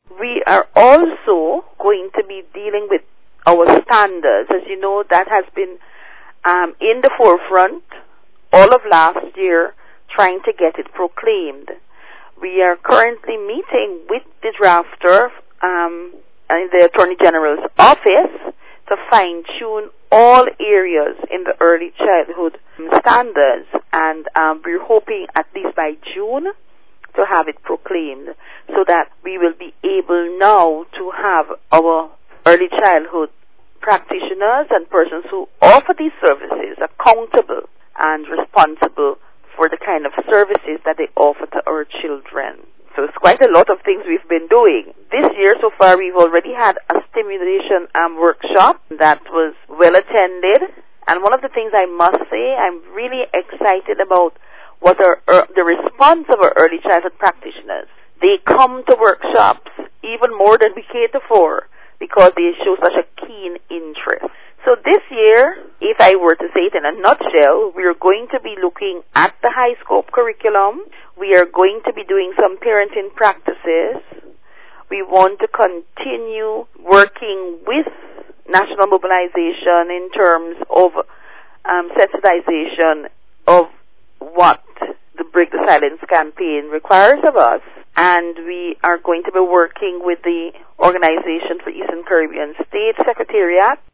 We are also going to be dealing with our standards. As you know, that has been in the forefront all of last year, trying to get it proclaimed. We are currently meeting with the drafter in the Attorney General's office to fine-tune all areas in the early childhood standards, and we're hoping at least by June to have it proclaimed, so that we will be able now to have our early childhood practitioners and persons who offer these services accountable and responsible for the kind of services that they offer to our children. So it's quite a lot of things we've been doing. This year so far we've already had a stimulation workshop that was well attended, and one of the things I must say I'm really excited about was the response of our early childhood practitioners. They come to workshops even more than we cater for because they show such a keen interest. So this year, if I were to say it in a nutshell, we are going to be looking at the high scope curriculum. We are going to be doing some parenting practices. We want to continue working with national mobilization in terms of sensitization of what the Break the Silence campaign requires of us. And we are going to be working with the Organization for Eastern Caribbean State Secretariat